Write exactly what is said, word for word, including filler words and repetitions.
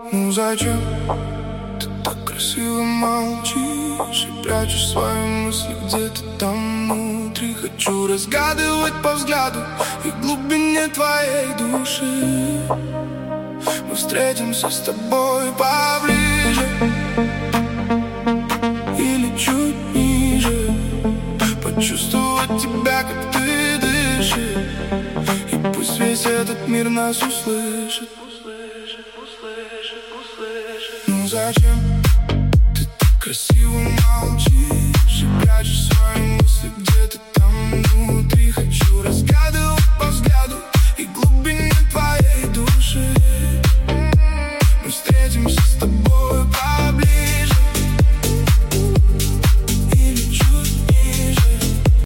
Ну зачем ты так красиво молчишь и прячешь свои мысли где-то там внутри? Хочу разгадывать по взгляду и в глубине твоей души. Мы встретимся с тобой поближе или чуть ниже, почувствовать тебя, как ты дышишь, и пусть весь этот мир нас услышит. Ну зачем ты так красиво молчишь и прячешь свои мысли где-то там внутри?